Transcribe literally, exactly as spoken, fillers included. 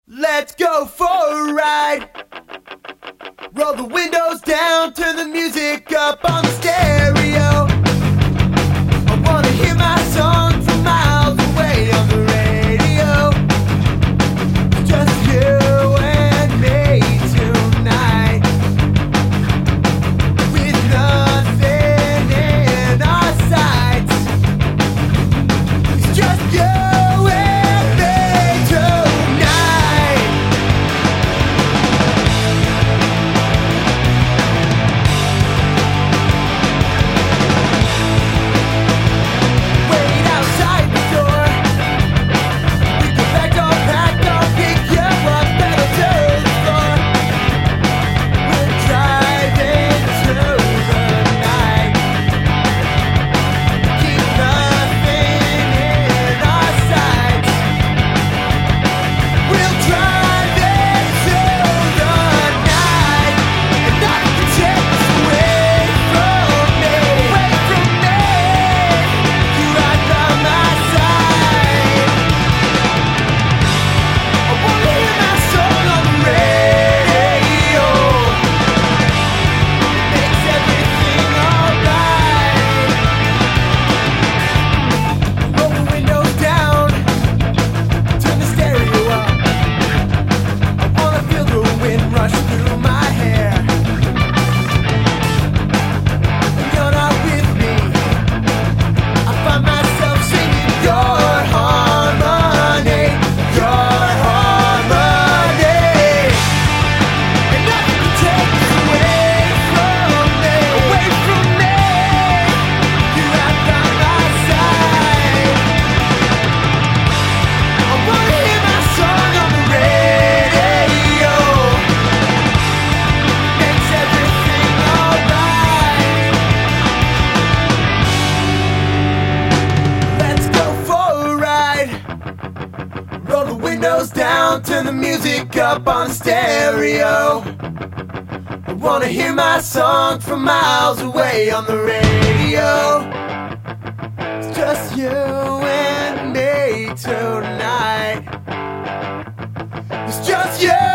Let's go for a ride. Roll the windows down, turn the music up on the stereo. I wanna hear my song from miles away on the radio. It's just you and me tonight, with nothing in our sights. It's just you. Roll the windows down, turn the music up on stereo. I wanna hear my song from miles away on the radio. It's just you and me tonight. It's just you.